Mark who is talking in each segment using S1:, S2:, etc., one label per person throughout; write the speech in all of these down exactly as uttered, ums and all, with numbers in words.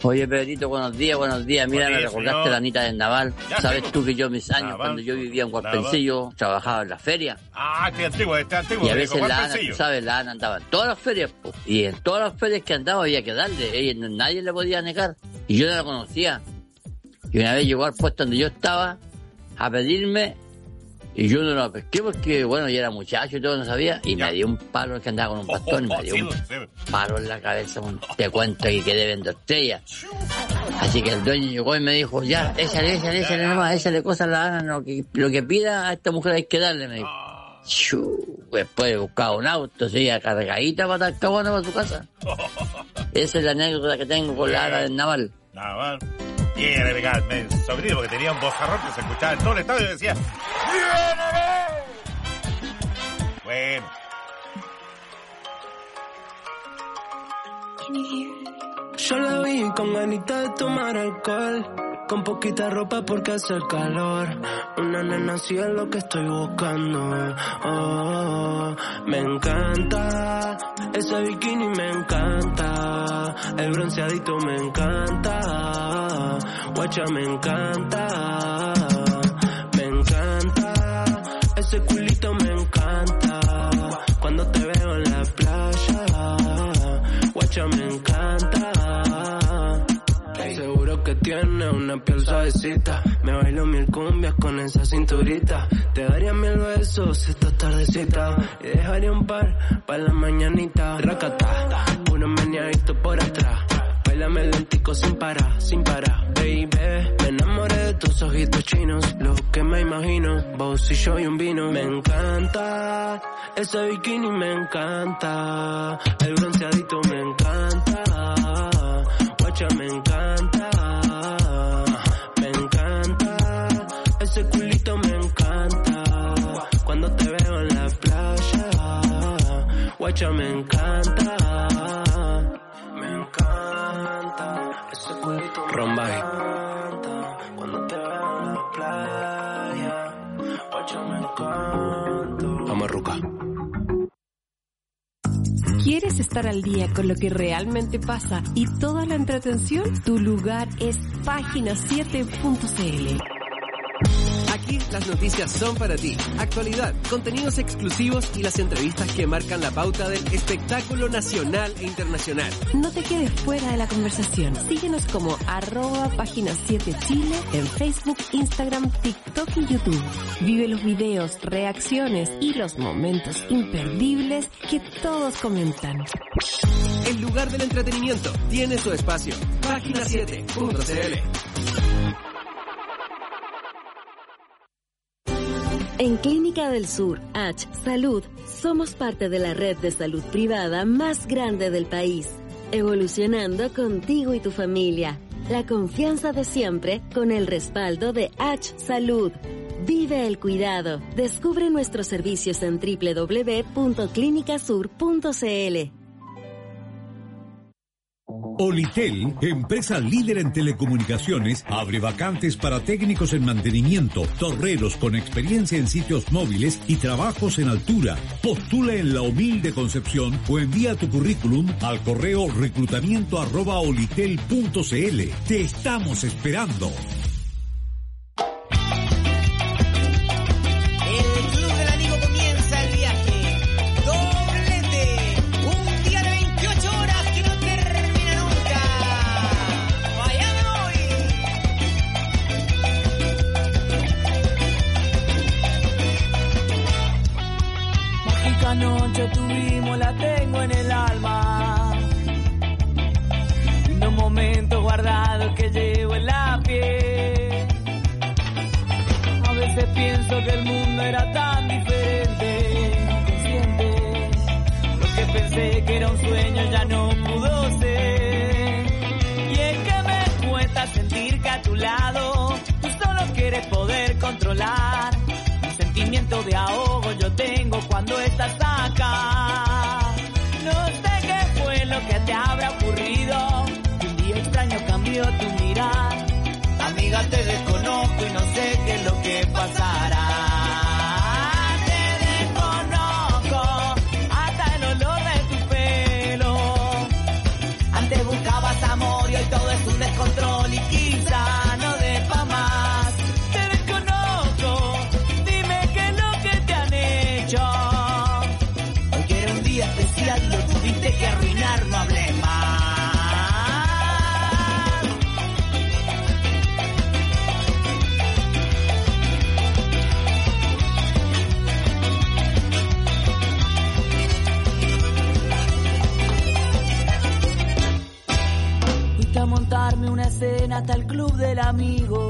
S1: Oye, Pedrito, buenos días, buenos días. Mira,
S2: Oye,
S1: me recordaste
S2: señor.
S1: la Anita del Naval.
S2: Ya
S1: ¿Sabes
S2: tengo.
S1: tú que yo mis años,
S2: Naval,
S1: cuando yo vivía en
S2: Naval.
S1: Huaspencillo, trabajaba en la feria?
S2: Ah, este antiguo, este antiguo.
S1: Y a
S2: de
S1: veces la Ana,
S2: Huaspencillo.
S1: tú sabes, la Ana andaba en todas las ferias, pues. Y en todas las ferias que andaba había que darle. Ella, no- nadie le podía negar. Y yo no la conocía. Y una vez llegó al puesto donde yo estaba a pedirme, y yo no la pesqué porque, bueno, yo era muchacho y todo, no sabía. Y
S2: Ya.
S1: me dio un palo, el que andaba con un
S2: Oh,
S1: bastón, y
S2: oh,
S1: me dio
S2: sí,
S1: un
S2: sí.
S1: palo en la cabeza. un- Te cuento que quedé viendo estrellas. Así que el dueño llegó y me dijo, ya, échale, échale, échale nomás, échale cosas a la Ana, lo que, lo que pida a esta mujer hay que darle, me dijo.
S2: Ah.
S1: Chu, después buscaba un auto, se iba cargadita para Talcahuano, para su casa. Esa es la anécdota que tengo con la Ana del Naval.
S2: Nada más. Y era legal, me sobrino, porque tenía un bozarrón que se escuchaba en todo el estadio y decía ¡Viene! Bueno.
S3: Yo la vi con ganita de tomar alcohol, con poquita ropa porque hace el calor. Una nena así es lo que estoy buscando. Oh, me encanta ese bikini, me encanta el bronceadito, me encanta. Guacha, me encanta. Me encanta ese culito, me encanta. Cuando te veo en la playa, guacha, me encanta. Seguro que tiene una piel suavecita. Me bailo mil cumbias con esa cinturita. Te daría mil besos esta tardecita y dejaría un par para la mañanita. Racata, uno meneadito por atrás. Bailame lentico sin parar, sin parar. Baby, me enamoré de tus ojitos chinos. Lo que me imagino, vos y yo y un vino. Me encanta ese bikini, me encanta el bronceadito, me encanta. Guacha, me encanta. Me encanta ese culito, me encanta. Cuando te veo en la playa, guacha, me encanta. Me encanta ese culito, Rombay. Me encanta. Cuando te veo en la playa, guacha, me encanta. Amarruca.
S4: ¿Quieres estar al día con lo que realmente pasa y toda la entretención? Tu lugar es página siete punto c l.
S5: Aquí las noticias son para ti. Actualidad, contenidos exclusivos y las entrevistas que marcan la pauta del espectáculo nacional e internacional.
S4: No te quedes fuera de la conversación. Síguenos como arroba página siete Chile en Facebook, Instagram, TikTok y YouTube. Vive los videos, reacciones y los momentos imperdibles que todos comentan.
S5: El lugar del entretenimiento tiene su espacio. página siete punto c l.
S6: En Clínica del Sur, H Salud, somos parte de la red de salud privada más grande del país, evolucionando contigo y tu familia. La confianza de siempre con el respaldo de H Salud. Vive el cuidado. Descubre nuestros servicios en doble u doble u doble u punto clínica sur punto c l.
S7: Olitel, empresa líder en telecomunicaciones, abre vacantes para técnicos en mantenimiento, torreros con experiencia en sitios móviles y trabajos en altura. Postula en La Humilde Concepción o envía tu currículum al correo reclutamiento arroba olitel punto c l. Te estamos esperando.
S8: Noche tuvimos, la tengo en el alma. Unos momentos guardados que llevo en la piel. A veces pienso que el mundo era tan diferente, inconsciente. Lo que pensé que era un sueño ya no pudo ser. Y es que me cuesta sentir que a tu lado tú solo quieres poder controlar. Sentimiento de ahogo yo tengo cuando estás acá. No sé qué fue lo que te habrá ocurrido. Un día extraño cambió tu mirar. Amiga, te desconozco y no sé qué es lo que pasará. Te desconozco hasta el olor de tu pelo. Antes buscabas amor y hoy todo es un especial lo tuviste que arruinar, no hablé más. Fuiste a montarme una escena hasta el club del amigo.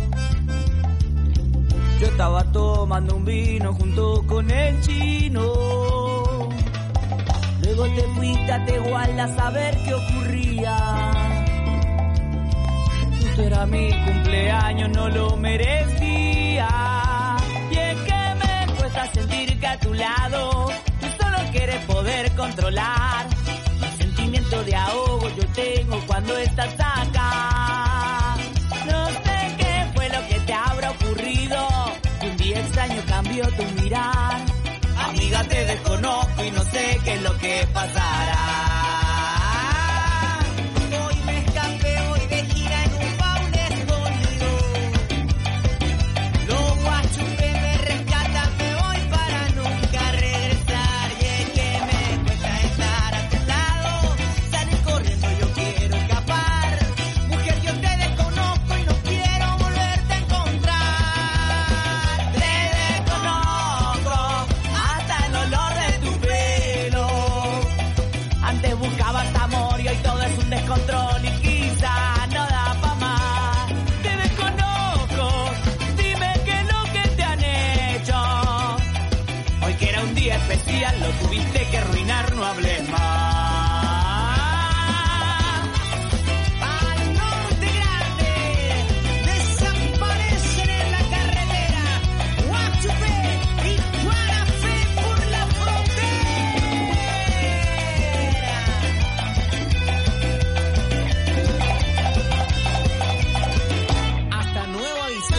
S8: Yo estaba tomando un vino junto con el chino. Luego te fuiste a Tehuala a saber qué ocurría. Justo era mi cumpleaños, no lo merecía. Y es que me cuesta sentir que a tu lado tú solo quieres poder controlar. El sentimiento de ahogo yo tengo cuando estás acá. No sé qué fue lo que te habrá ocurrido. Un día extraño cambió tu mirar. Amiga, te desconozco y no sé qué es lo que pasará. Hoy me escapé, voy de gira en un baúl escondido. Los guachupes me rescatan, me voy para nunca regresar. Y es que me cuesta estar a tu lado. Sales corriendo, yo quiero escapar. Mujer, yo te desconozco y no quiero volverte a encontrar. Te desconozco hasta el olor de tu pelo. Antes buscabas amor y hoy todo es un descontrol y quizá no da pa' más. Te desconozco, dime qué es lo que te han hecho. Hoy que era un día especial lo tuviste que arruinar, no hables más. Al norte grande, desaparecen en la carretera. Guachupé y Guarafé por la frontera. Hasta nuevo aviso.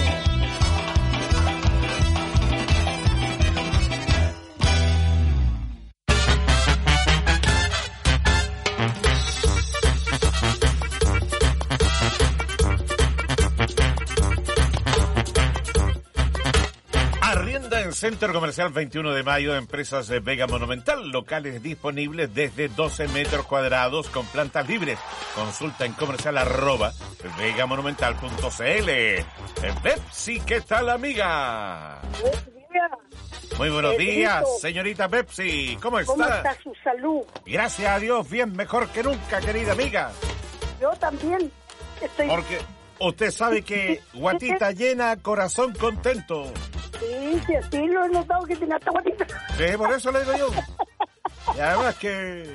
S2: Arrienda en Centro Comercial veintiuno de mayo, Empresas de Vega Monumental, locales disponibles desde doce metros cuadrados con plantas libres. Consulta en comercial arroba vegamonumental punto cl. Pepsi, ¿qué tal, amiga?
S9: Buenos días.
S2: Muy buenos
S9: Eh,
S2: días,
S9: Benito.
S2: señorita Pepsi. ¿Cómo está?
S9: ¿Cómo está su salud?
S2: Gracias a Dios, bien, mejor que nunca, querida amiga.
S9: Yo también estoy...
S2: Porque usted sabe que guatita llena, corazón contento.
S9: Sí, sí, así lo he notado que tiene hasta guatita.
S2: Sí, por eso le digo yo. Y además que...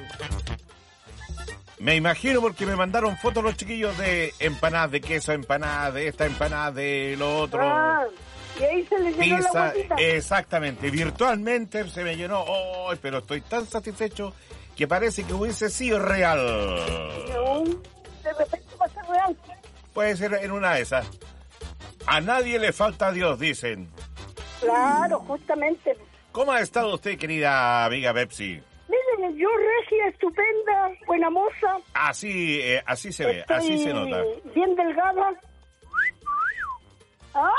S2: me imagino porque me mandaron fotos los chiquillos de empanadas de queso, empanadas de esta, empanadas de lo otro.
S9: Ah, y ahí se le llenó la
S2: Pizza,
S9: guatita.
S2: exactamente. Virtualmente se me llenó. Oh, pero estoy tan satisfecho que parece que hubiese sido real.
S9: No, de repente va a ser real.
S2: Puede ser en una de esas. A nadie le falta Dios, dicen.
S9: Claro, justamente.
S2: ¿Cómo ha estado usted, querida amiga Pepsi?
S9: Miren, yo regia, estupenda, buena moza.
S2: Así, eh, así se ve,
S9: Estoy
S2: así se nota.
S9: bien delgada. ¿Ah?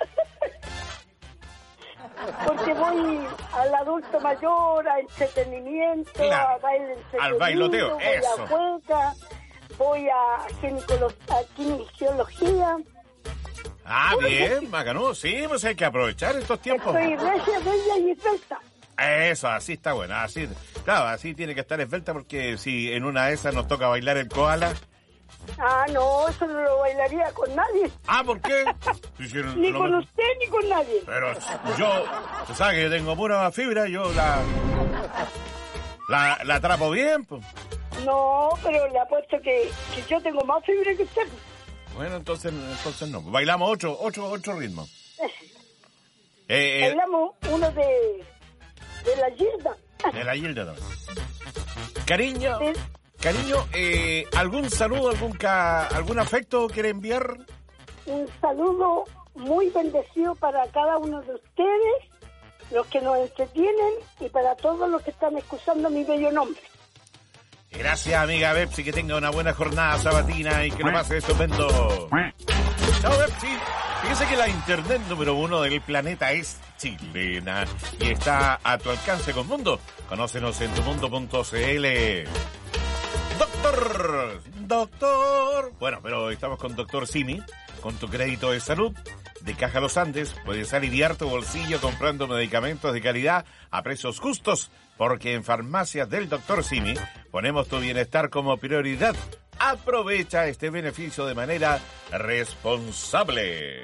S9: Porque voy al adulto mayor, a entretenimiento,
S2: Claro,
S9: a baile entretenido,
S2: al bailoteo,
S9: voy
S2: eso.
S9: a juega, voy a, ginecolo- a kinesiología.
S2: Ah, bien, bacano. Sí, pues hay que aprovechar estos tiempos.
S9: Soy regia, bella y esbelta.
S2: Eso, así está bueno. Así, claro, así tiene que estar esbelta porque si en una de esas nos toca bailar el koala.
S9: Ah, no, eso no lo bailaría con nadie.
S2: Ah, ¿por qué? Si- si-
S9: Ni
S2: no
S9: con
S2: me-
S9: usted ni con nadie.
S2: Pero yo, tú sabes que yo tengo pura fibra, yo la... La, la atrapo bien, pues.
S9: No, pero le apuesto que, que yo tengo más fibra que usted.
S2: Bueno, entonces, entonces no. Bailamos ocho, ocho, ocho ritmos. Eh, eh,
S9: Bailamos uno de, de la Gilda.
S2: de la Gilda también. Cariño,
S9: Sí.
S2: cariño, eh, ¿algún saludo, algún ca, algún afecto quiere enviar?
S9: Un saludo muy bendecido para cada uno de ustedes, los que nos entretienen y para todos los que están escuchando mi bello nombre.
S2: Gracias, amiga Pepsi, que tenga una buena jornada sabatina y que lo pase estupendo. Chao, Pepsi. Fíjese que la internet número uno del planeta es chilena y está a tu alcance con Mundo. Conócenos en tumundo punto cl. Doctor, doctor. Bueno, pero estamos con Doctor Simi, con tu crédito de salud de Caja Los Andes. Puedes aliviar tu bolsillo comprando medicamentos de calidad a precios justos, porque en Farmacias del Doctor Simi ponemos tu bienestar como prioridad. Aprovecha este beneficio de manera responsable.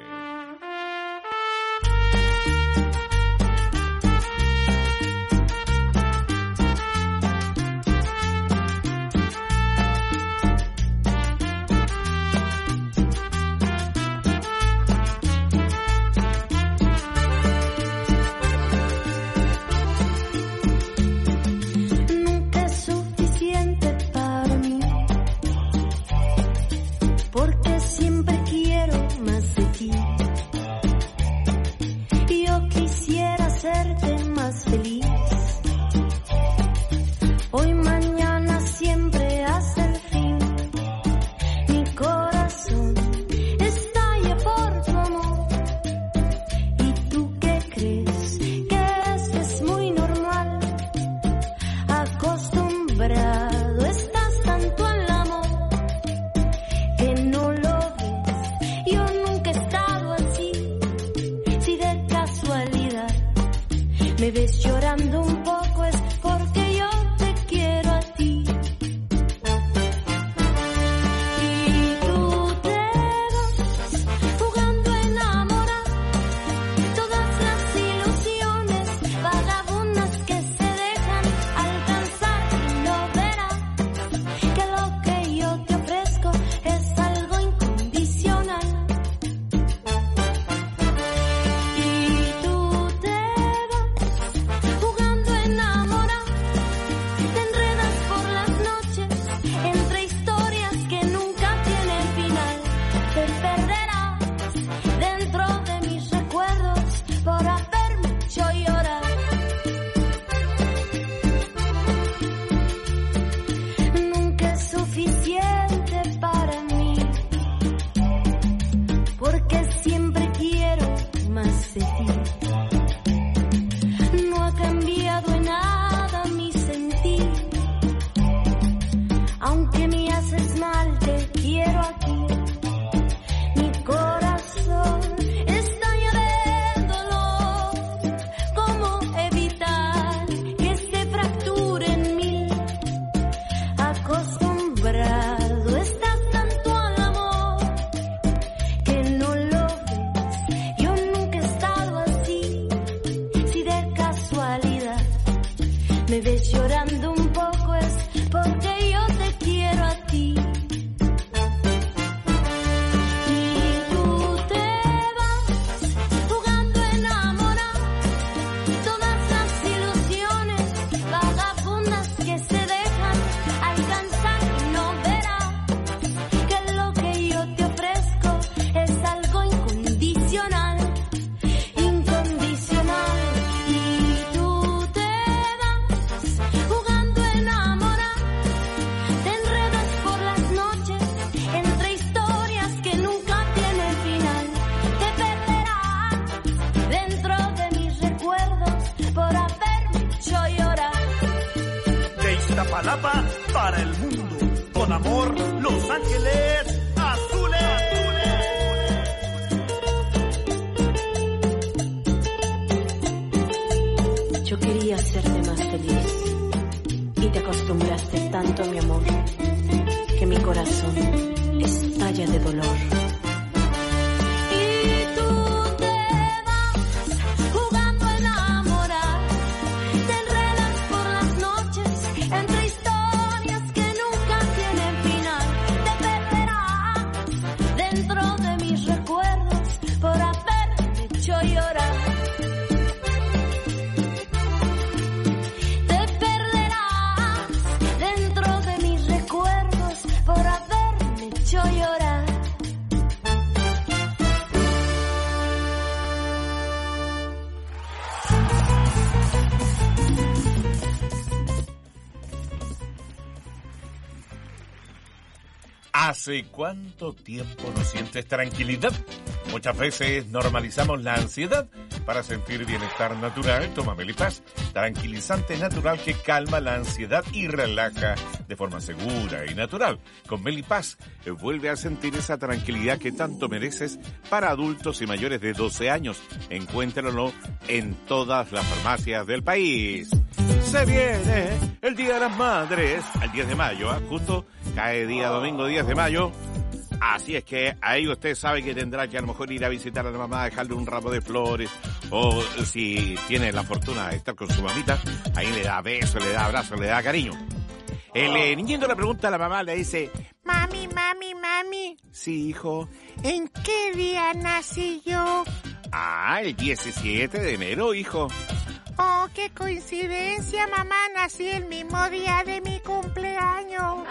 S2: ¿Hace cuánto tiempo no sientes tranquilidad? Muchas veces normalizamos la ansiedad para sentir bienestar natural. Toma Melipaz, tranquilizante natural que calma la ansiedad y relaja de forma segura y natural. Con Melipaz, eh, vuelve a sentir esa tranquilidad que tanto mereces para adultos y mayores de doce años. Encuéntralo en todas las farmacias del país. Se viene el Día de las Madres, el diez de mayo, ¿eh? Justo cae día domingo diez de mayo. Así es que ahí usted sabe que tendrá que a lo mejor ir a visitar a la mamá, dejarle un ramo de flores, o si tiene la fortuna de estar con su mamita, ahí le da beso, le da abrazo, le da cariño. El eh, niñito le pregunta a la mamá, le dice,
S10: mami, mami, mami.
S2: Sí, hijo.
S10: ¿En qué día nací yo?
S2: Ah, el diecisiete de enero, hijo.
S10: Oh, qué coincidencia, mamá, nací el mismo día de mi cumpleaños.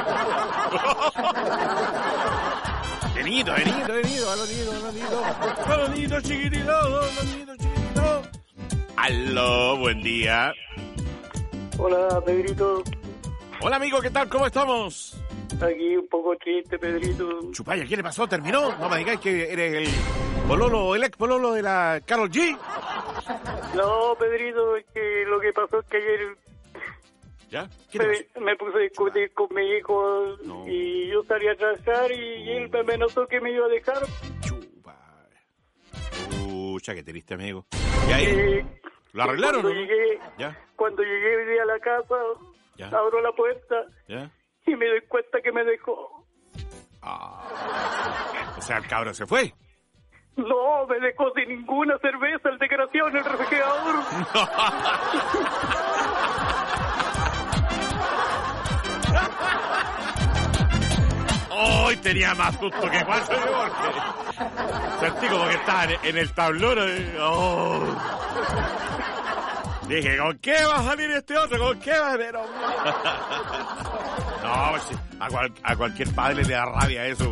S2: De niñito, de niñito, de niñito, a los niñitos, a los niñitos, a los niñitos chiquititos, a los niñitos chiquititos. Aló, buen día.
S11: Hola, Pedrito.
S2: Hola, amigo, ¿qué tal? ¿Cómo estamos?
S11: Aquí un poco triste, Pedrito.
S2: Chupaya, ¿qué le pasó? ¿Terminó? No me digáis que eres el pololo, el ex pololo de la Karol G.
S11: No, Pedrito, es que lo que pasó es que ayer
S2: ¿Ya? ¿Qué
S11: me, me puse a discutir con mi hijo no. y yo salí a trabajar y él me amenazó que me iba a dejar.
S2: Chupaya. Pucha, qué triste, amigo. ¿Y ahí? Eh, ¿Lo arreglaron?
S11: Cuando,
S2: ¿no?
S11: llegué,
S2: ¿Ya?
S11: cuando llegué hoy día a la casa, ¿Ya? abro la puerta
S2: ¿Ya?
S11: y me doy cuenta que me dejó.
S2: Ah. O sea, el cabro se fue.
S11: No, me dejó sin ninguna cerveza, el desgraciado en el refrigerador.
S2: Hoy oh, tenía más susto que cuatro de golpe. Sentí como que estaba en, en el tablero. De... Oh. Dije, ¿con qué va a salir este otro? ¿Con qué va a ver? No, a, cual, a cualquier padre le da rabia eso.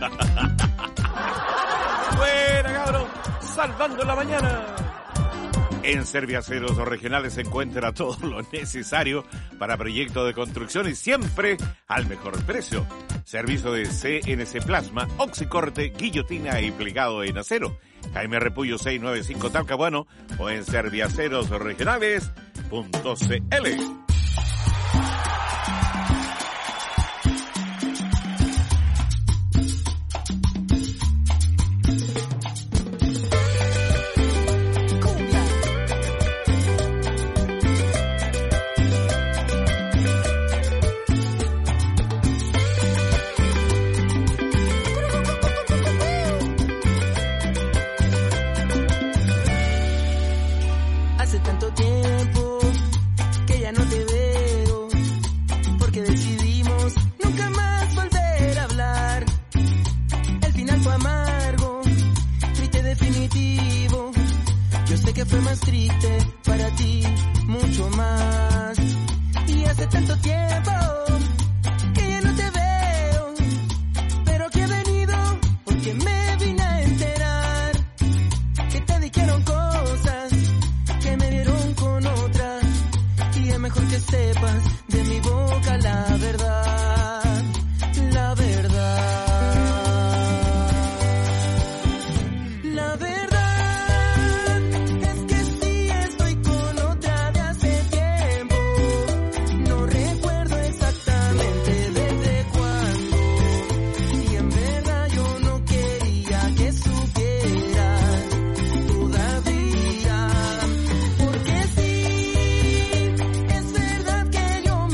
S2: Buena, cabrón, salvando la mañana. En Serviaceros Regionales se encuentra todo lo necesario para proyectos de construcción y siempre al mejor precio. Servicio de C N C Plasma, oxicorte, guillotina y plegado en acero. Jaime Repullo seiscientos noventa y cinco Talcahuano o en serviaceros regionales punto c l.
S12: Yo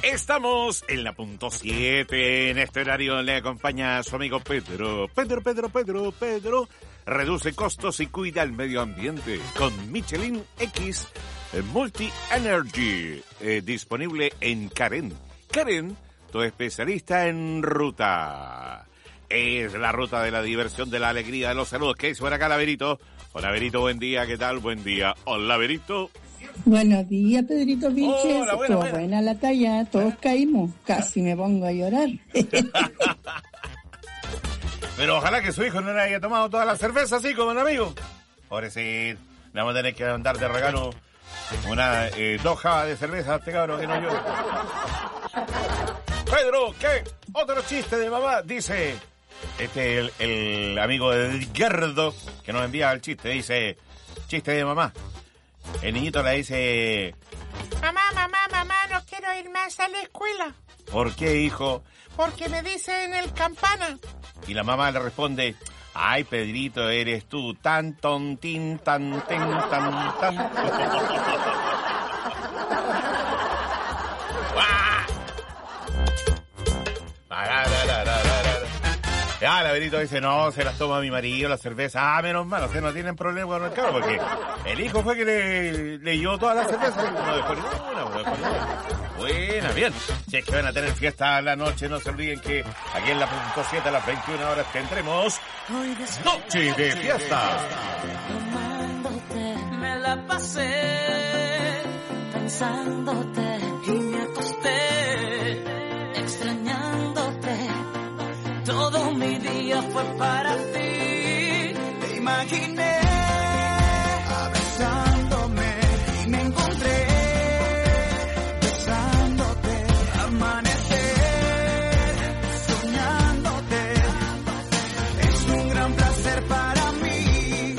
S2: Estamos en la punto siete. En este horario le acompaña su amigo Pedro. Pedro, Pedro, Pedro, Pedro. Reduce costos y cuida el medio ambiente con Michelin X Multi Energy. Eh, disponible en Karen. Karen, tu especialista en ruta. Es la ruta de la diversión, de la alegría, de los saludos. ¿Qué es por acá, Laverito? Hola, Verito, buen día. ¿Qué tal? Buen día. Hola, Verito.
S12: Buenos días, Pedrito Vilches.
S2: Hola, buena,
S12: Estuvo
S2: buena.
S12: buena la talla, todos caímos. Casi me pongo a llorar.
S2: Pero ojalá que su hijo no le haya tomado toda la cerveza así como un amigo. Pobrecito, le vamos a tener que mandar de regalo una eh, dos jabas de cerveza a este cabrón que no llore. Pedro, ¿qué? Otro chiste de mamá, dice este el, el amigo de Edgardo que nos envía el chiste, dice, chiste de mamá. El niñito le dice,
S10: Mamá, mamá, mamá, no quiero ir más a la escuela.
S2: ¿por qué, hijo?
S10: Porque me dicen el campana.
S2: Y la mamá le responde, ay, Pedrito, eres tú, tan tontín, tan, ten, tan, tan. Ya, la Verito dice, no, se las toma mi marido, la cerveza. Ah, menos mal, ustedes no tienen problema con el carro, porque el hijo fue que le, le llevó toda la cerveza, no dejó ninguna, no dejó ninguna. Buena, bien. Si es que van a tener fiesta a la noche, no se olviden que aquí en la punto siete a las veintiuna horas tendremos Noche de Fiesta.
S8: Me la pasé pensándote y me acosté extrañándote. Todo mi día fue para ti. Te imaginé abrazándome y me encontré besándote, amanecer soñándote. Es un gran placer para mí.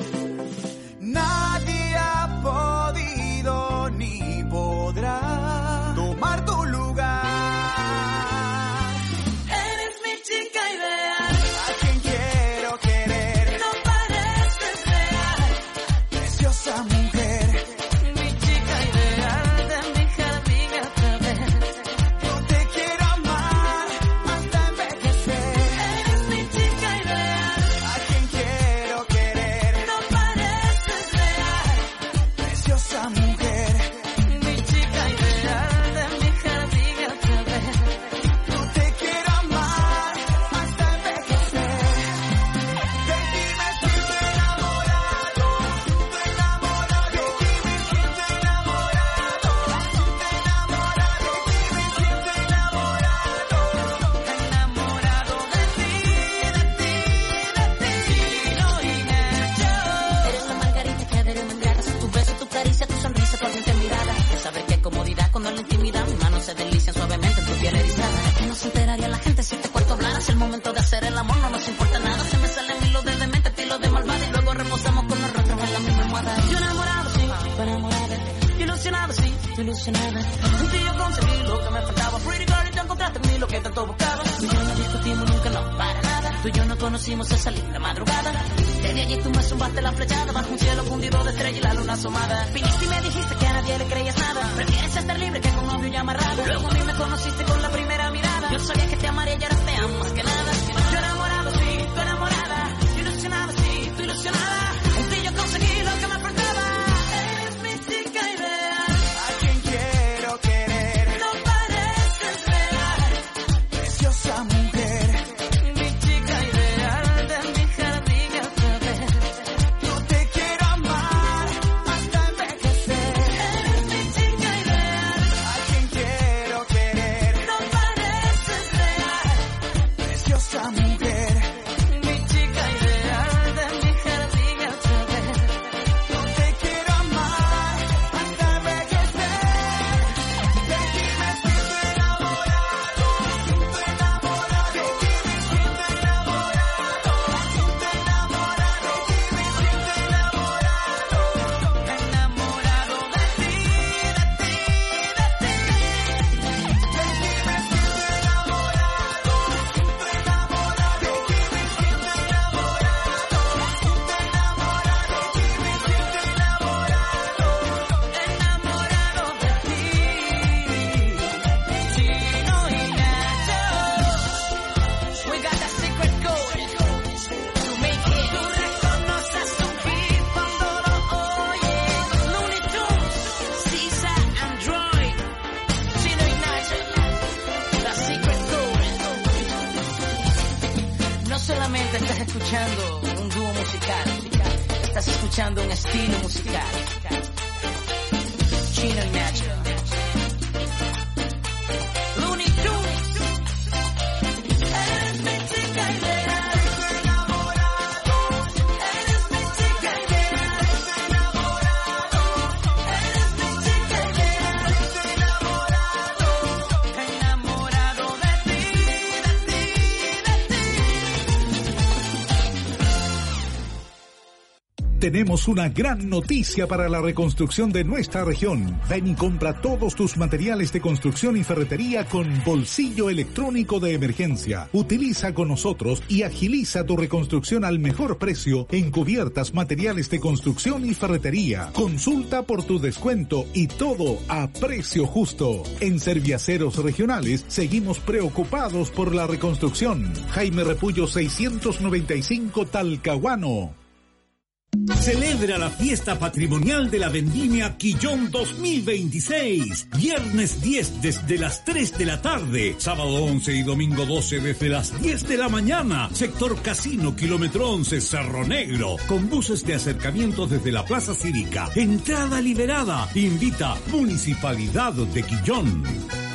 S8: Nadie ha podido ni podrá tomar tu lugar. Eres mi chica ideal, a quien quiero querer. No pareces real, preciosa mujer. Mi chica ideal, de mi jardín otra vez. Yo te quiero amar hasta envejecer. Eres mi chica ideal, a quien quiero querer. No pareces real, preciosa mujer. Mi chica ideal, de mi jardín otra vez. Yo te quiero amar hasta envejecer. De ti me siento enamorado, siento enamorado. De ti me siento enamorado, siento enamorado. De ti me siento enamorado, enamorado de ti, de ti, de ti. No engaño. Eres la margarita que adere me embriagas. Tu beso, tu caricia, tu sonrisa, tu ardiente mirada. De saber qué comodidad cuando en la intimidad mis manos se deslizan suavemente en tu piel erizada. Que no se enteraría la gente si este cuarto hablaras. El momento de hacer el amor no nos importa nada. Se me salen hilos de demente, estilo de malvada. Y luego reposamos con los rostros en la misma almohada. Yo enamorado, sí, tú enamorada. Ilusionada, sí, tú ilusionada. En ti yo conseguí lo que me faltaba. Pretty girl, y tú encontraste en mí lo que tanto buscaba. Tú y yo no discutimos nunca, no, para nada. Tú y yo no conocimos esa linda madrugada. Desde allí tú me zumbaste la flechada. Bajo un cielo fundido de estrella y la luna asomada. Viniste y me dijiste que a nadie le creías nada. Prefieres estar libre que con novio y amarrado. Luego a mí me conociste con la primera mirada. Yo sabía que te amaría y ahora te amo más que nada. Yo enamorado, sí, tú enamorada. Ilusionada, sí, tú ilusionada. En ti yo conseguí lo que me faltaba. Eres mi chica ideal, a quien quiero querer. No pareces real, preciosa mujer. Mi chica ideal, de mi jardín otra vez. Yo te quiero amar hasta envejecer. Eres mi chica ideal, a quien quiero querer. No pareces real,
S13: solamente estás escuchando un dúo musical, estás escuchando un estilo musical. Chino y Nacho. Looney Tunes. Eres mi chica ideal, estoy enamorado. Eres mi chica ideal, estoy enamorado. Eres mi chica ideal, estoy enamorado. Enamorado de ti, de ti, de ti.
S7: Tenemos una gran noticia para la reconstrucción de nuestra región. Ven y compra todos tus materiales de construcción y ferretería con bolsillo electrónico de emergencia. Utiliza con nosotros y agiliza tu reconstrucción al mejor precio en cubiertas, materiales de construcción y ferretería. Consulta por tu descuento y todo a precio justo. En Serviaceros Regionales seguimos preocupados por la reconstrucción. Jaime Repullo seiscientos noventa y cinco Talcahuano.
S14: Celebra la fiesta patrimonial de la Vendimia Quillón dos mil veintiséis. Viernes diez desde las tres de la tarde. Sábado once y domingo doce desde las diez de la mañana. Sector Casino, kilómetro once, Cerro Negro. Con buses de acercamiento desde la Plaza Cívica. Entrada liberada. Invita Municipalidad de Quillón.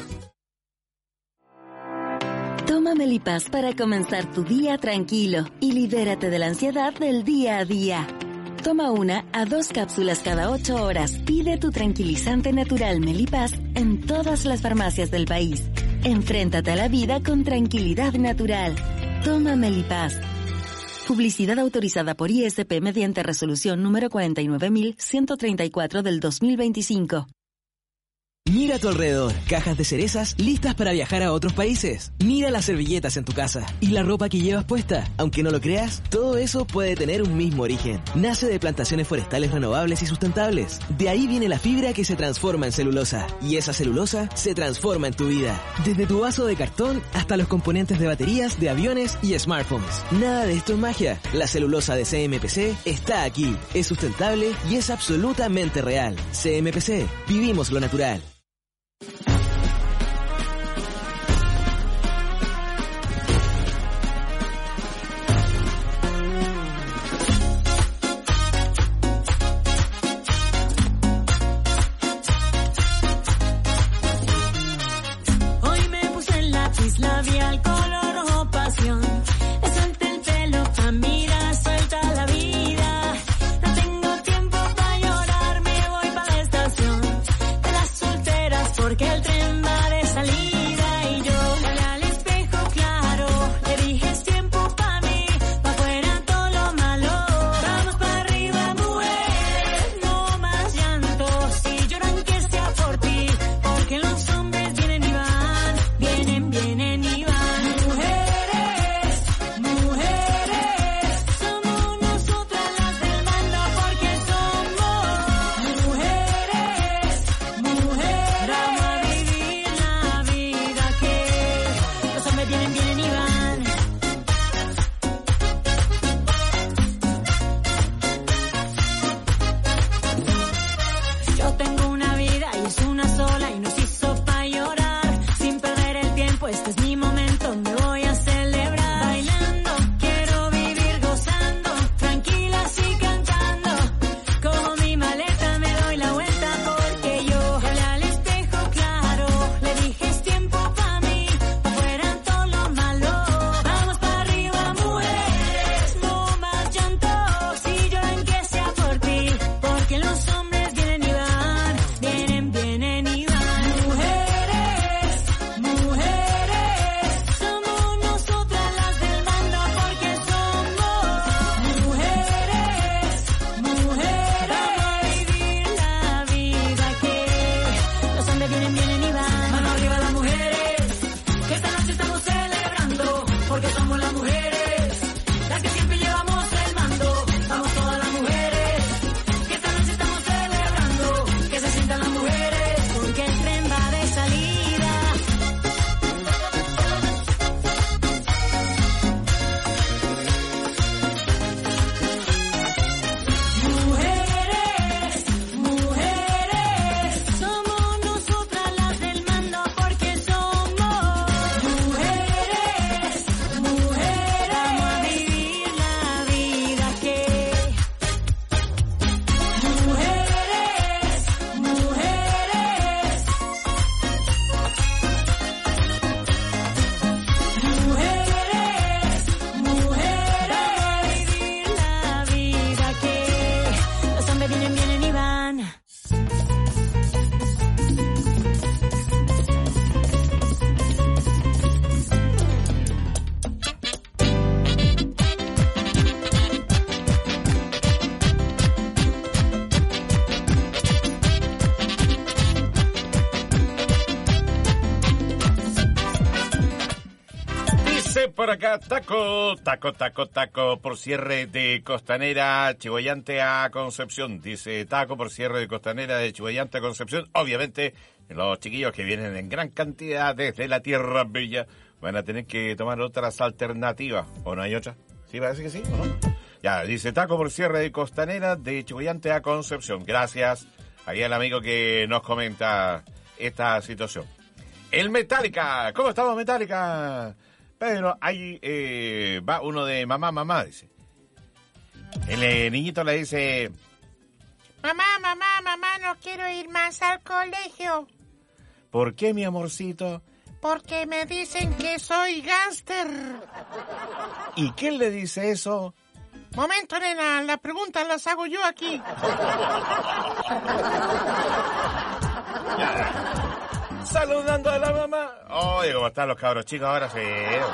S6: Toma Melipaz para comenzar tu día tranquilo y libérate de la ansiedad del día a día. Toma una a dos cápsulas cada ocho horas. Pide tu tranquilizante natural Melipaz en todas las farmacias del país. Enfréntate a la vida con tranquilidad natural. Toma Melipaz. Publicidad autorizada por I S P mediante resolución número cuarenta y nueve mil ciento treinta y cuatro del dos mil veinticinco.
S15: Mira a tu alrededor, cajas de cerezas listas para viajar a otros países. Mira las servilletas en tu casa y la ropa que llevas puesta. Aunque no lo creas, todo eso puede tener un mismo origen. Nace de plantaciones forestales renovables y sustentables. De ahí viene la fibra que se transforma en celulosa. Y esa celulosa se transforma en tu vida. Desde tu vaso de cartón hasta los componentes de baterías, de aviones y smartphones. Nada de esto es magia. La celulosa de C M P C está aquí. Es sustentable y es absolutamente real. C M P C. Vivimos lo natural.
S16: Hoy me puse el lápiz labial color rojo pasión. Me solté el pelo pa' mirar, suelta la vida. No tengo tiempo pa' llorar, me voy pa' la estación de las solteras porque el tren va de salida. Y yo le hablé al espejo claro, le dije es tiempo pa' mí, pa' fuera todo lo malo. Vamos pa' arriba mujeres, no más llanto, si lloran que sea por ti, porque los hombres vienen y van, vienen, vienen y van. Mujeres, mujeres, somos nosotras las del mando porque somos mujeres, mujeres. Vamos a vivir la vida que los hombres vienen, vienen y van. Yo tengo una vida y es una sola y nos hizo pa' llorar. Sin perder el tiempo, este es mi momento, me voy a celebrar. Bailando, quiero vivir gozando, tranquila así cantando. Cojo mi maleta, me doy la vuelta porque yo le hablé al espejo claro, le dije es tiempo pa' mí, pa' fuera todo lo malo. Vamos pa' arriba mujeres, no más llanto, si lloran que sea por ti, porque los hombres vienen y van, vienen, vienen y van. Mujeres, mujeres, somos nosotras las del mando porque somos mujeres, mujeres. Vamos a vivir la vida que los hombres vienen, vienen y van. Mano arriba las mujeres, que esta noche estamos celebrando porque somos las mujeres, las que siempre llevamos el mando. Vamos todas las mujeres, que esta noche estamos celebrando, que se sientan las mujeres, porque el tren va de salida. Mujeres, mujeres, somos nosotras las del mando porque somos mujeres, mujeres.
S2: Dice por acá, taco, taco, taco, taco, por cierre de Costanera, Chihuayante a Concepción. Dice taco por cierre de Costanera de Chihuayante a Concepción. Obviamente, los chiquillos que vienen en gran cantidad desde la Tierra Bella van a tener que tomar otras alternativas. ¿O no hay otra? Sí, parece que sí, ¿o no? Ya, dice taco por cierre de Costanera de Chihuayante a Concepción. Gracias aquí al amigo que nos comenta esta situación. El Metallica, ¿cómo estamos, Metallica? Pero ahí eh, va uno de mamá, mamá, dice. El eh, niñito le dice...
S10: Mamá, mamá, mamá, no quiero ir más al colegio.
S2: ¿Por qué, mi amorcito?
S10: Porque me dicen que soy gángster.
S2: ¿Y quién le dice eso?
S10: Momento, nena, las preguntas las hago yo aquí.
S2: Saludando a la mamá. Oye, ¿cómo están los cabros chicos ahora? Sí.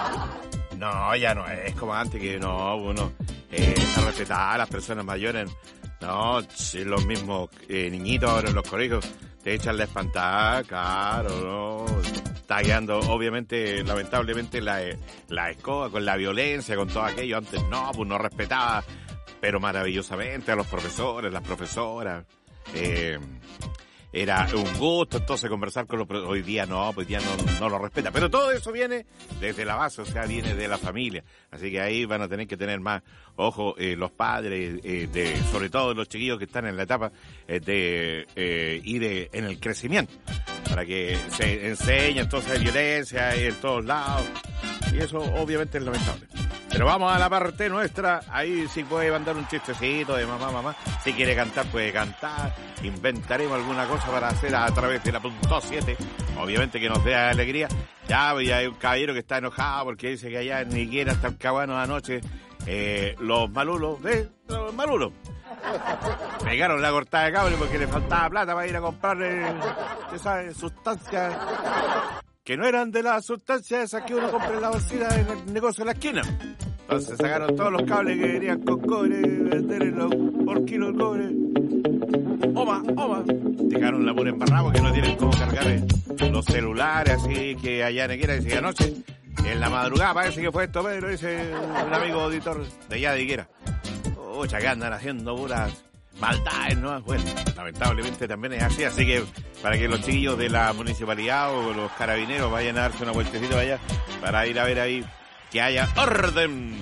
S2: No, ya no es como antes que no, uno eh, se respetaba a las personas mayores. No, sí, los mismos eh, niñitos ahora en los colegios te echan la espantada, claro, no. Está guiando, obviamente, lamentablemente, la, la escoba con la violencia, con todo aquello. Antes no, pues no respetaba, pero maravillosamente a los profesores, las profesoras. Eh, Era un gusto entonces conversar con los... Hoy día no, pues ya no, no lo respeta. Pero todo eso viene desde la base, o sea, viene de la familia. Así que ahí van a tener que tener más ojo eh, los padres, eh, de sobre todo los chiquillos que están en la etapa eh, de eh, ir eh, en el crecimiento. Para que se enseñe entonces de violencia en todos lados. Y eso obviamente es lamentable. Pero vamos a la parte nuestra. Ahí sí puede mandar un chistecito de mamá, mamá. Si quiere cantar, puede cantar. Inventaremos alguna cosa para hacer a través de la punto siete. Obviamente que nos dé alegría. Ya, pues, hay un caballero que está enojado porque dice que allá en Niquera, hasta el Caguano anoche, eh, los malulos, ¿eh? Los malulos. Pegaron la cortada de cable porque le faltaba plata para ir a comprar, eh, ¿sabes? Sustancias que no eran de las sustancias esas que uno compra en la bolsita en el negocio de la esquina. Entonces sacaron todos los cables que venían con cobre, venderlos por kilo el cobre. Oma, oma. Dejaron la pura embarrada porque no tienen cómo cargar los celulares, así que allá en Higuera, dice que anoche, en la madrugada, parece que fue esto, Pedro, dice un amigo auditor de allá de Higuera. Ocha, que andan haciendo puras maldades, ¿no? Bueno, lamentablemente también es así, así que para que los chiquillos de la municipalidad o los carabineros vayan a darse una vueltecita allá para ir a ver ahí que haya orden.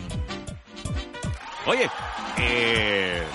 S2: Oye, eh...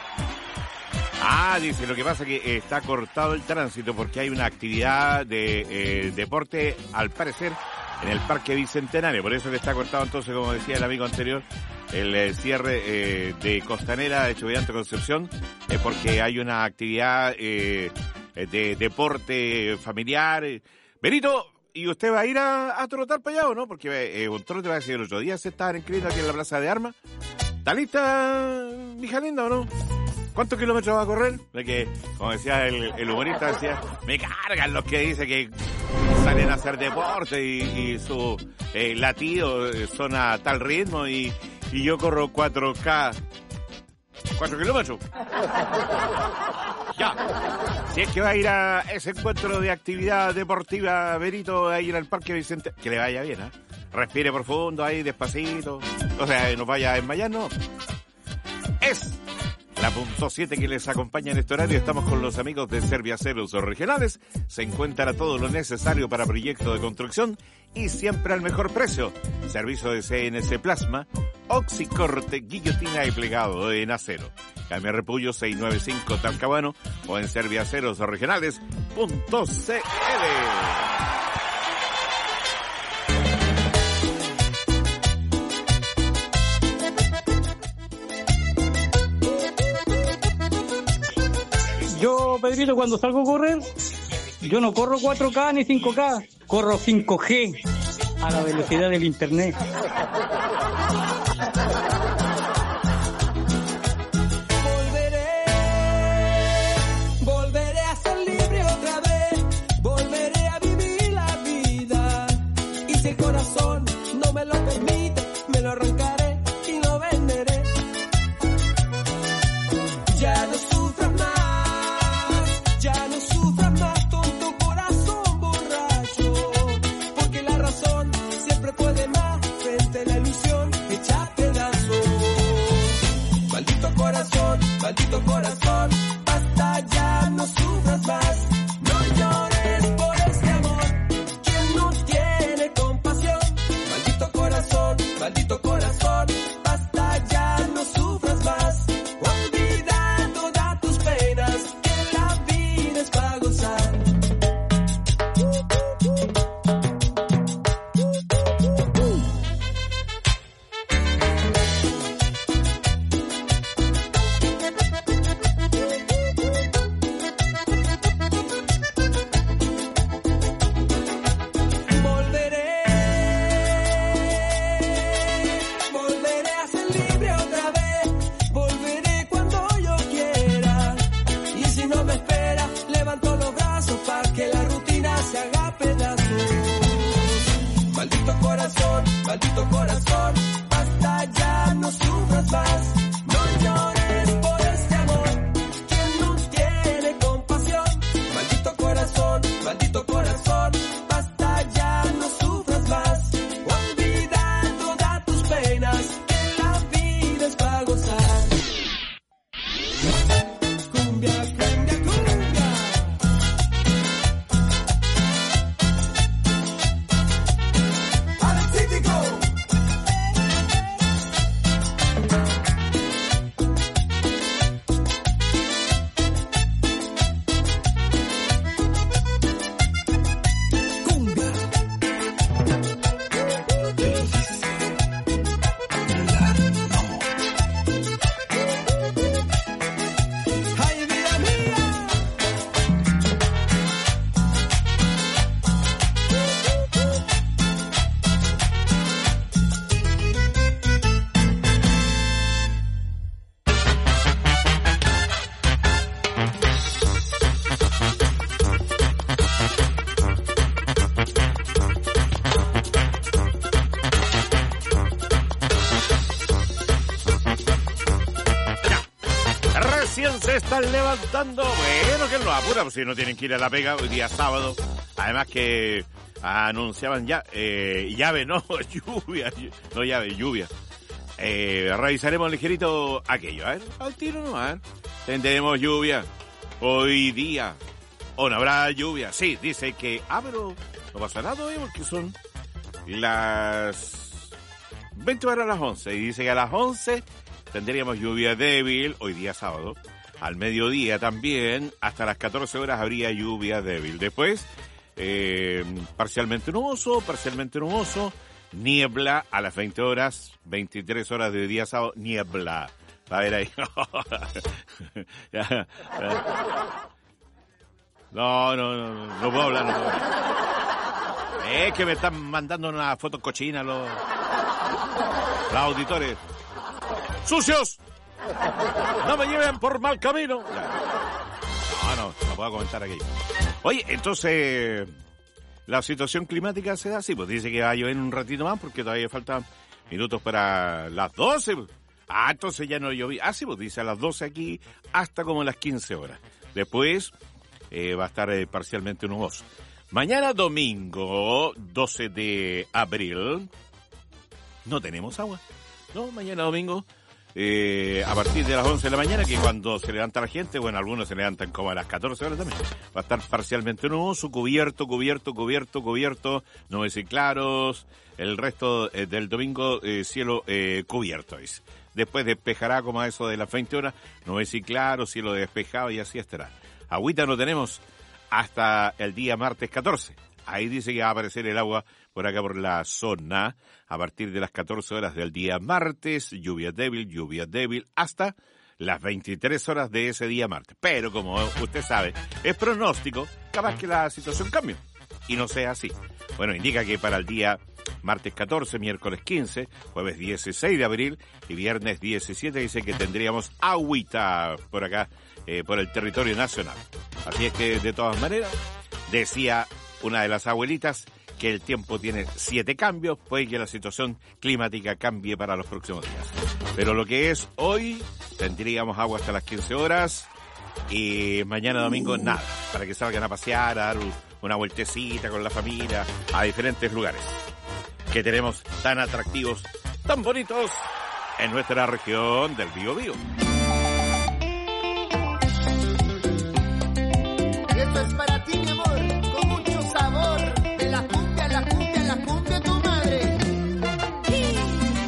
S2: Ah, dice, lo que pasa es que está cortado el tránsito porque hay una actividad de eh, deporte, al parecer, en el Parque Bicentenario. Por eso que está cortado, entonces, como decía el amigo anterior, el eh, cierre eh, de Costanera de Chihuayante Concepción, es porque hay una actividad eh, de deporte familiar. Benito, ¿y usted va a ir a, a trotar para allá o no? Porque eh, un trote va a decir el otro día se estaban inscritos aquí en la Plaza de Armas. ¿Está lista, mija linda, o no? ¿Cuántos kilómetros va a correr? De que, como decía el, el humorista, decía, me cargan los que dicen que salen a hacer deporte y, y su eh, latido son a tal ritmo y, y yo corro cuatro K. ¿Cuatro kilómetros? Ya. Si es que va a ir a ese encuentro de actividad deportiva, Benito, a ir al Parque Vicente, que le vaya bien, ¿eh? Respire profundo ahí, despacito. O sea, no vaya a desmayar, ¿no? Es la punto siete que les acompaña en este horario. Estamos con los amigos de Serviaceros Regionales. Se encuentra todo lo necesario para proyectos de construcción y siempre al mejor precio. Servicio de C N C Plasma, oxicorte, guillotina y plegado en acero. Cami Repullo seiscientos noventa y cinco Talcahuano o en serviaceros regionales punto c l.
S17: Yo, Pedrito, cuando salgo a correr, yo no corro cuatro K ni cinco K, corro cinco G a la velocidad del internet.
S13: Volveré, volveré a ser libre otra vez, volveré a vivir la vida. Y si el corazón no me lo permite, me lo arrancaré y lo venderé. Ya no sufras más, ya no sufras más, tonto corazón borracho, porque la razón siempre puede más frente
S3: maldito corazón, basta ya, no sufras más. Olvida todas tus penas, que la vida es para gozar. Maldito corazón, basta ya, no sufras más. No llores por este amor, quien no tiene compasión. Maldito corazón, maldito corazón, basta ya, no sufras más. Olvida todas tus penas, que la vida es para gozar. Cumbia, cumbia, cumbia.
S2: Se están levantando. Bueno, que lo apura, pues si no tienen que ir a la pega hoy día sábado. Además que anunciaban ya, eh, llave, no, lluvia, no llave, lluvia. Eh, revisaremos ligerito aquello, a ver, al tiro no, a ver. Tendremos lluvia hoy día. ¿O no habrá lluvia? Sí, dice que, ah, pero no pasa nada hoy porque son las veinte para las once. Y dice que a las once tendríamos lluvia débil hoy día sábado. Al mediodía también, hasta las catorce horas habría lluvia débil. Después, eh, parcialmente nuboso, parcialmente nuboso, niebla a las veinte horas, veintitrés horas de día sábado, niebla. A ver ahí. ya, ya. No, no, no, no puedo hablar. No puedo hablar. Es que me están mandando una foto cochina los, los auditores. ¡Sucios! ¡No me lleven por mal camino! No, no, no puedo comentar aquello. Oye, entonces, ¿la situación climática se da? Sí, pues dice que va a llover un ratito más porque todavía faltan minutos para las doce. Ah, entonces ya no lloví. Ah, sí, pues dice a las doce aquí hasta como las quince horas. Después eh, va a estar eh, parcialmente nuboso. Mañana domingo, doce de abril, no tenemos agua. No, mañana domingo... Eh, a partir de las once de la mañana, que cuando se levanta la gente, bueno, algunos se levantan como a las catorce horas también, va a estar parcialmente nuboso, cubierto, cubierto, cubierto, cubierto, nubes y claros, el resto eh, del domingo eh, cielo eh, cubierto. Es. Después despejará como a eso de las veinte horas, nubes y claros, cielo despejado y así estará. Agüita no tenemos hasta el día martes catorce. Ahí dice que va a aparecer el agua por acá por la zona a partir de las catorce horas del día martes, lluvia débil, lluvia débil, hasta las veintitrés horas de ese día martes. Pero como usted sabe, es pronóstico, capaz que la situación cambie y no sea así. Bueno, indica que para el día martes catorce, miércoles quince, jueves dieciséis de abril y viernes diecisiete dice que tendríamos agüita por acá, eh, por el territorio nacional. Así es que de todas maneras, decía una de las abuelitas, que el tiempo tiene siete cambios, puede que la situación climática cambie para los próximos días. Pero lo que es hoy, tendríamos agua hasta las quince horas y mañana domingo nada, para que salgan a pasear, a dar una vueltecita con la familia a diferentes lugares que tenemos tan atractivos, tan bonitos en nuestra región del Biobío.
S13: Esto es para ti, mi amor, con mucho sabor. De la cumbia, la cumbia, la cumbia, tu madre.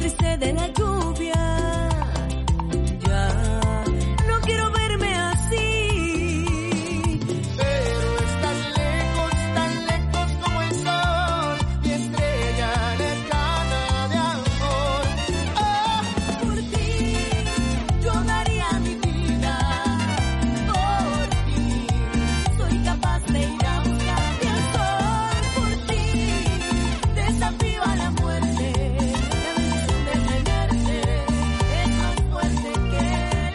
S16: triste de la lluvia. Ya no quiero verme así.
S13: Pero estás lejos, tan lejos como el sol, mi estrella lejana de amor.
S16: Oh, por ti yo daría mi vida. Por ti soy capaz de ir a buscarte al sol. Por ti desafío a la muerte. La bendición de tenerte es más fuerte que el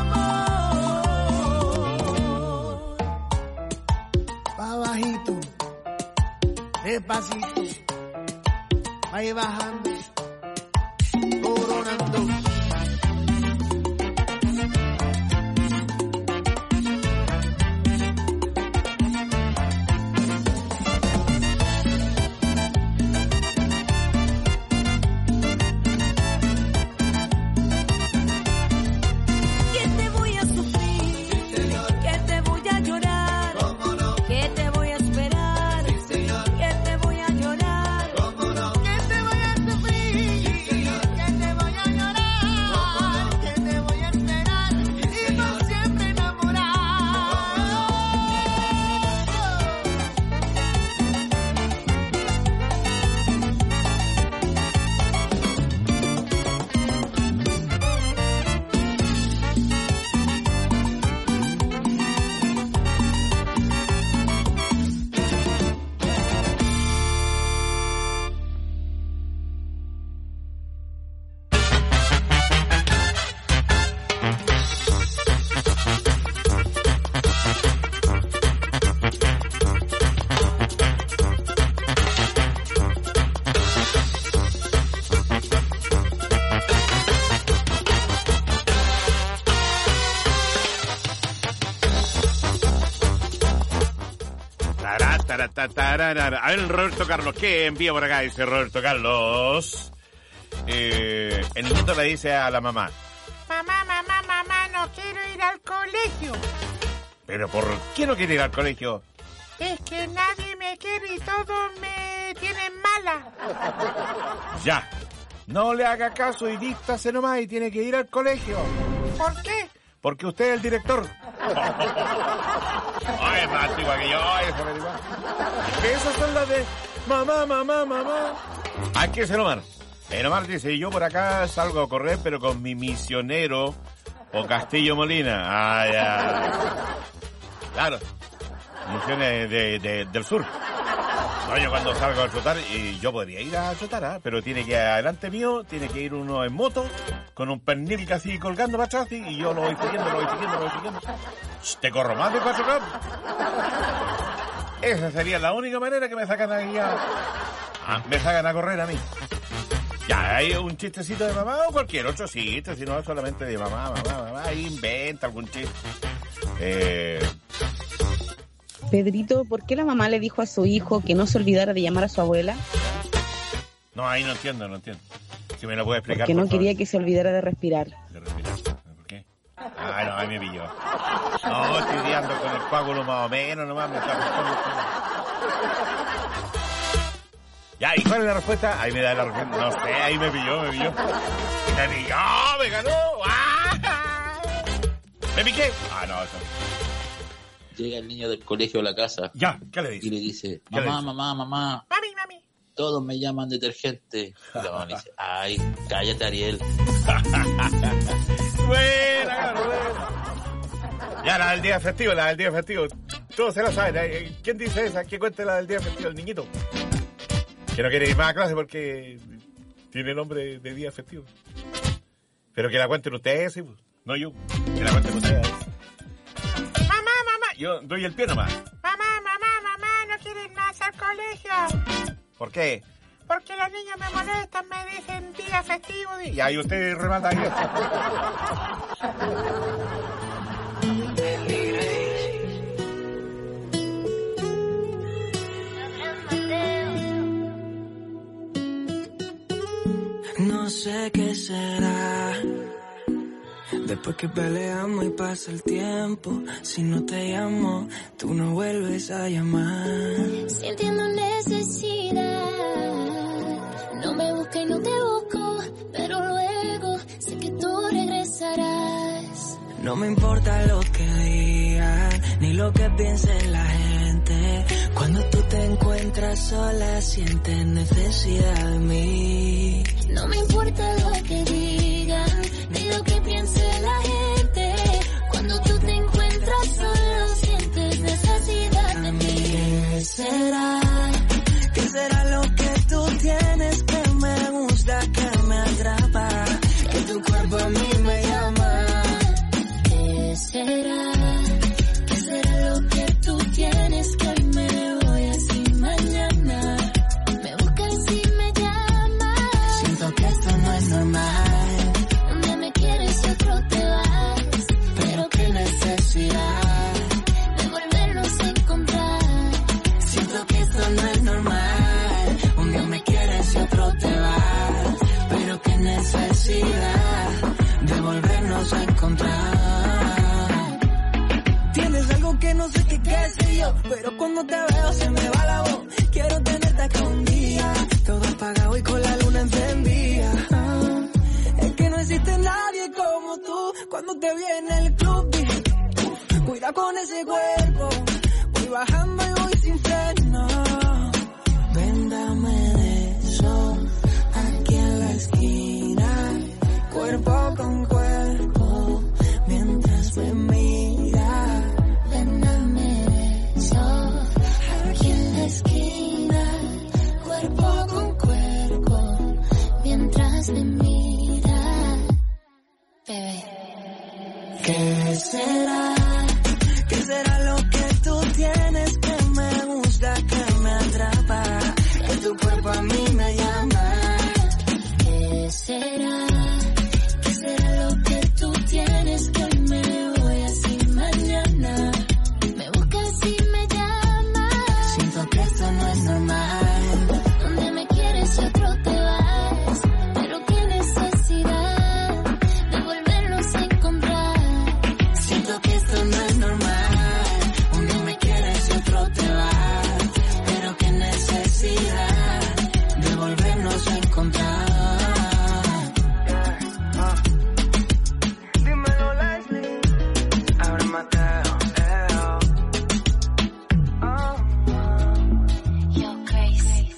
S16: amor.
S13: Pa' bajito, despacito, va ir bajando, coronando.
S16: Que te voy a sufrir, que te voy a llorar, que te voy a esperar, que te voy a llorar,
S13: Que te voy a sufrir, que te voy a llorar, que te voy a esperar y por siempre enamorar.
S2: Tará, tará, tará, tará. A ver, Roberto Carlos, ¿qué envía por acá? Dice Roberto Carlos. Eh, el niñito le dice a la mamá,
S10: Mamá, mamá, mamá, no quiero ir al colegio.
S2: ¿pero por qué no quiere ir al colegio?
S10: Es que nadie me quiere y todos me tienen mala.
S2: Ya. No le haga caso y vístase nomás y tiene que ir al colegio.
S10: ¿Por qué?
S2: Porque usted es el director. Ay, más antigua que yo. Ay, esa me digo. Que esas son las de mamá, mamá, mamá. Aquí es Omar. El Omar dice, yo por acá salgo a correr, pero con mi misionero o Castillo Molina. Ah, ya. Claro. Misiones de, de, del sur. No, yo cuando salgo a trotar, y yo podría ir a trotar, ¿eh? Pero tiene que, adelante mío, tiene que ir uno en moto, con un pernil casi colgando para atrás, y yo lo voy siguiendo, lo voy siguiendo, lo voy siguiendo. Sh, te corro más de cuatro campos. Esa sería la única manera que me sacan ahí a... Ah, me sacan a correr a mí. Ya, hay un chistecito de mamá o cualquier otro chiste, si no es solamente de mamá, mamá, mamá, ahí inventa algún chiste. Eh...
S18: Pedrito, ¿por qué la mamá le dijo a su hijo que no se olvidara de llamar a su abuela?
S2: No, ahí no entiendo, no entiendo. Si me lo puede explicar,
S18: Porque no
S2: por favor.
S18: quería que se olvidara de respirar.
S2: De respirar. ¿Por qué? Ah, no, ahí me pilló. No, estoy liando con el coágulo más o menos, nomás me está costando. Ya, ¿y cuál es la respuesta? Ahí me da la respuesta. No sé, ahí me pilló, me pilló. Me pilló, me ganó. ¡Ah! ¿Me piqué? Ah, no, eso.
S19: Llega el niño del colegio a la casa.
S2: Ya, ¿qué le dice?
S19: Y le dice,
S2: ¿Qué le
S19: mamá,
S2: dice?
S19: mamá, mamá,
S10: Mami, mami.
S19: todos me llaman detergente. Y la mamá le dice, ay, cállate, Ariel.
S2: Buena, cabrón, buena. Ya, la del día festivo, la del día festivo. Todos se la saben. ¿Quién dice esa? ¿Quién cuenta la del día festivo? El niñito. Que no quiere ir más a clase porque tiene nombre de día festivo. Pero que la cuenten ustedes, sí, pues. No yo. Que la cuenten ustedes.
S10: Mamá, mamá.
S2: Yo doy el pie nomás.
S10: Mamá, mamá, mamá, no quiero ir más al colegio.
S2: ¿Por qué?
S10: Porque los niños me molestan, me dicen día festivo.
S2: Y ahí usted remata ahí.
S3: No sé qué será. Después que peleamos y pasa el tiempo, si no te llamo, tú no vuelves a llamar.
S20: Sintiendo necesidad, no me busques y no te busco,
S3: No me importa lo que digan, ni lo que piense la gente. Cuando tú te encuentras sola, sientes necesidad de mí.
S16: No me importa lo que digan, ni lo que piense la gente. Cuando tú te encuentras solo, sientes necesidad de mí.
S3: ¿Qué será? ¿Qué será lo que tú tienes que me gusta, que me atrapa? Que tu cuerpo a mí me llama.
S16: ¿Qué será? ¿Qué será lo que tú tienes que hoy me voy así mañana? Me buscas y me llamas.
S3: Siento que esto no es normal.
S16: Un día me quieres y otro te vas.
S3: Pero qué necesidad
S16: de volvernos a encontrar.
S3: Siento que esto no es normal. Un día me quieres y otro te vas. Pero qué necesidad de volvernos a encontrar. Tienes algo que no sé qué, qué sé yo, pero cuando te veo se me va la voz. Quiero tenerte acá un día, todo apagado y con la luna encendida. Ah, es que no existe nadie como tú. Cuando te vi en el club dije, uf, cuida con ese cuerpo. Voy bajando y voy sin freno. Ven, dame de eso, aquí en la esquina, cuerpo con cuerpo, mientras me mira.
S16: Ven, dame eso, aquí en la esquina, cuerpo con cuerpo, mientras me mira. Bebé.
S3: ¿Qué será? ¿Qué será lo que tú tienes que me gusta, que me atrapa? Que tu cuerpo a mí me llama.
S16: ¿Qué será? ¿Qué será lo que tú tienes que hoy me voy así mañana? Me buscas y me llamas.
S3: Siento que esto no es normal.
S16: Donde me quieres y otro te vas. Pero qué necesidad de volvernos a encontrar.
S3: Siento que esto no es normal. Un día me quieres y otro te vas. Pero qué necesidad de volvernos a encontrar. Dímelo, Leslie. Ahora Mateo.
S16: You're crazy.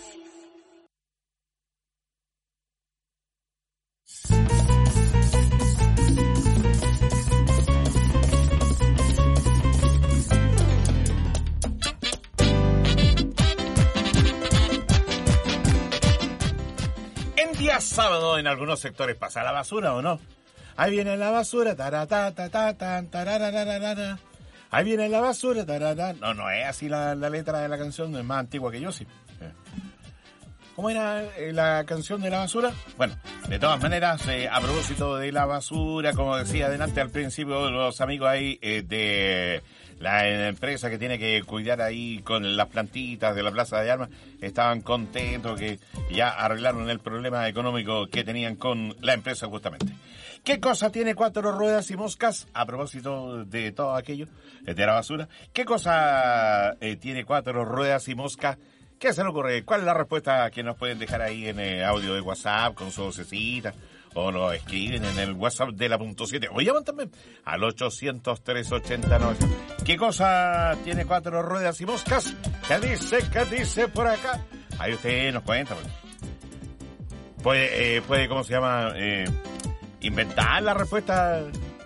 S2: En día sábado en algunos sectores pasa la basura, ¿o no? Ahí viene la basura, tarata, ta, ta, tan, tararararara. Ahí viene la basura, tarata. No, no es así la, la letra de la canción, no es más antigua que yo, sí. ¿Cómo era eh, la canción de la basura? Bueno, de todas maneras, eh, a propósito de la basura, como decía adelante al principio, los amigos ahí eh, de la empresa que tiene que cuidar ahí con las plantitas de la Plaza de Armas, estaban contentos que ya arreglaron el problema económico que tenían con la empresa justamente. ¿Qué cosa tiene cuatro ruedas y moscas? A propósito de todo aquello, de la basura. ¿Qué cosa eh, tiene cuatro ruedas y moscas? ¿Qué se le ocurre? ¿Cuál es la respuesta que nos pueden dejar ahí en el audio de WhatsApp con su vocecita? O lo escriben en el WhatsApp de la punto siete. O llaman también al ochocientos, trescientos ochenta, noventa. ¿Qué cosa tiene cuatro ruedas y moscas? ¿Qué dice? ¿Qué dice por acá? Ahí usted nos cuenta. Pues. Puede, eh, puede, ¿cómo se llama? Eh, inventar la respuesta.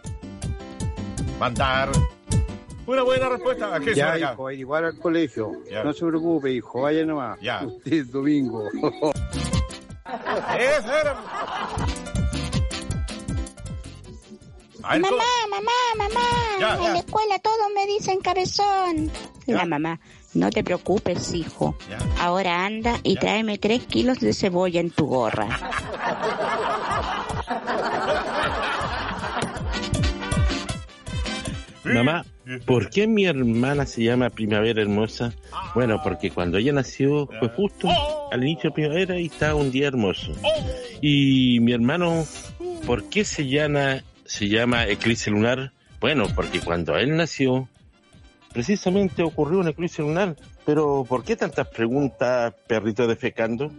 S2: Mandar una buena respuesta. ¿A qué
S20: Ya,
S2: se acá?
S20: hijo, igual al colegio.
S2: Ya.
S20: No se preocupe, hijo, vaya nomás.
S2: Ya.
S20: Usted es domingo.
S2: Eso era. Ay,
S21: Mamá,
S2: ¿cómo?
S21: mamá, mamá,
S2: Ya,
S21: en
S2: ya.
S21: la escuela todos me dicen cabezón. La mamá, no te preocupes, hijo.
S2: Ya.
S21: Ahora anda y
S2: Ya.
S21: tráeme tres kilos de cebolla en tu gorra.
S22: Mamá, ¿por qué mi hermana se llama Primavera Hermosa? Bueno, porque cuando ella nació fue justo al inicio de primavera y estaba un día hermoso. Y mi hermano, ¿por qué se llama, se llama eclipse lunar? Bueno, porque cuando él nació, precisamente ocurrió un eclipse lunar. Pero, ¿por qué tantas preguntas, perrito defecando?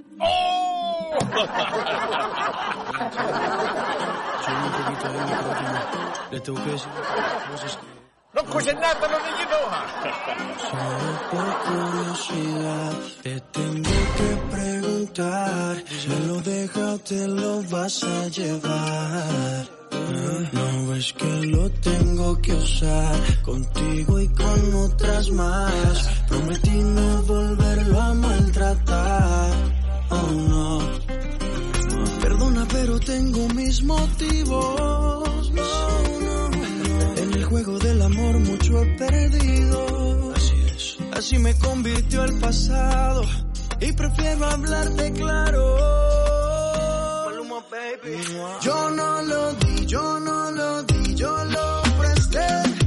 S3: Le tengo que decir cosas que...
S2: ¡No escuchen nada los niñitos!
S3: Solo por curiosidad te tengo que preguntar. ¿Me lo deja o te lo vas a llevar? No ves que lo tengo que usar contigo y con otras más. Prometí no volverlo a maltratar. Oh no. Perdona, pero tengo mis motivos. No, no, no. En el juego del amor mucho he perdido. Así es. Así me convirtió el pasado y prefiero hablarte claro. Maluma, baby. Yo no lo di, yo no lo di, yo lo presté.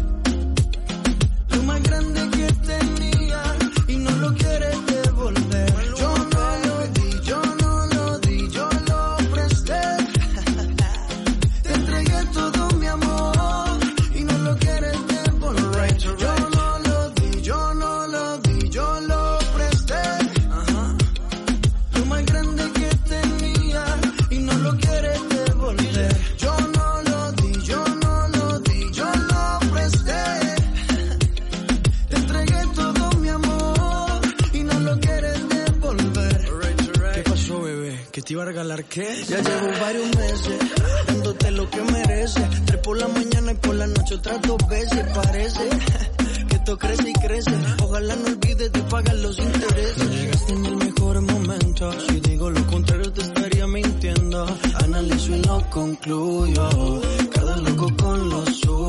S3: Lo más grande que tenía y no lo quieres devolver. Yo no lo di, yo no lo di, yo lo presté. Te entregué todo mi amor y no lo quieres devolver. Yo no lo di, yo no lo di, yo lo presté. Lo más grande que tenía y no lo quieres devolver. Yo no lo di, yo no lo di, yo lo presté. Te entregué todo mi amor y no lo quieres devolver. ¿Qué pasó, bebé? ¿Que te iba a regalar qué? Ya llevo varios meses dándote lo que mereces. Tres por la mañana y por la noche otras dos veces. Parece que esto crece y crece. Ojalá no olvides de pagar los intereses. No llegaste en el mejor momento. Si digo lo contrario te estaría mintiendo. Analizo y lo concluyo. Cada loco con lo suyo.